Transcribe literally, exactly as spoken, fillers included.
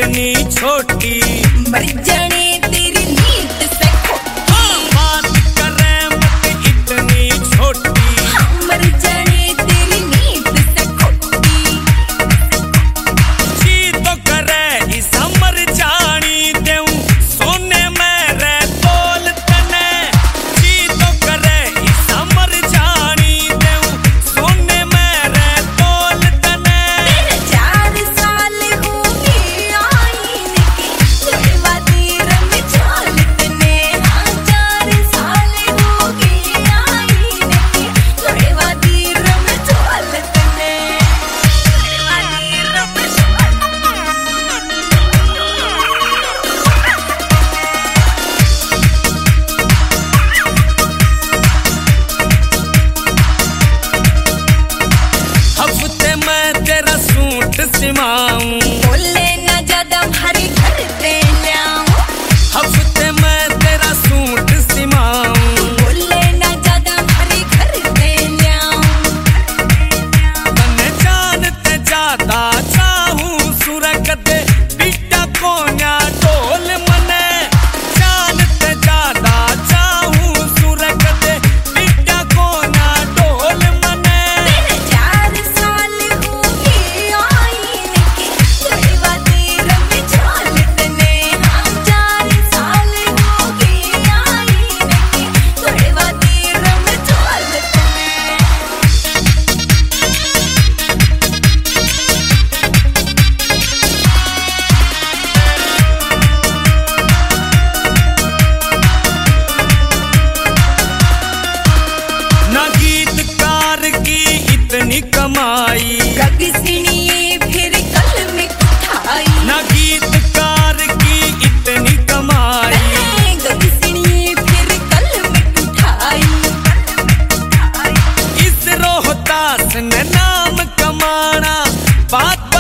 इतनी छोटी मर जाने तेरी नींद से हाँ, बात करे मत इतनी छोटी हाँ, मर जाने तेरी नींद से खोटी जी तो करे इसा मर जानी देऊं सोने में रे तोल तने जी तो करे इसा मर जानी देऊं सोने में रे तोल तने तेरे चार साल हो गए आईने के जुड़वा तेरा में चाल तने हाँ चार साल हो गए आईने के जुड़वा तेरा में चाल तने जुड़वा तेरा में हफ्ते में तेरा सूट सिमाऊं बोले ना ज्यादा भारी घर पे लाऊं हफ्ते में तेरा सूट सिमाऊं बोले ना ज्यादा भारी घर पे लाऊं तने जानते ज्यादा चाहूं सुरग दे बिट्टा कोन्या ढोल मने जानते ज्यादा चाहूं सुरग दे बिट्टा कोन्या ढोल मने तेरे चार साल हो गए आईने के जुड़वा तेरा में चाल तने हाँ चार साल हो गए आईने के जुड़वा तेरा में चाल तने ना गीतकार की इतनी कमाई गगसिनिए फिर कल में उठाई ना गीतकार की इतनी कमाई गगसिनिए फिर कल में उठाई इस रोहतास ने नाम कमाना बात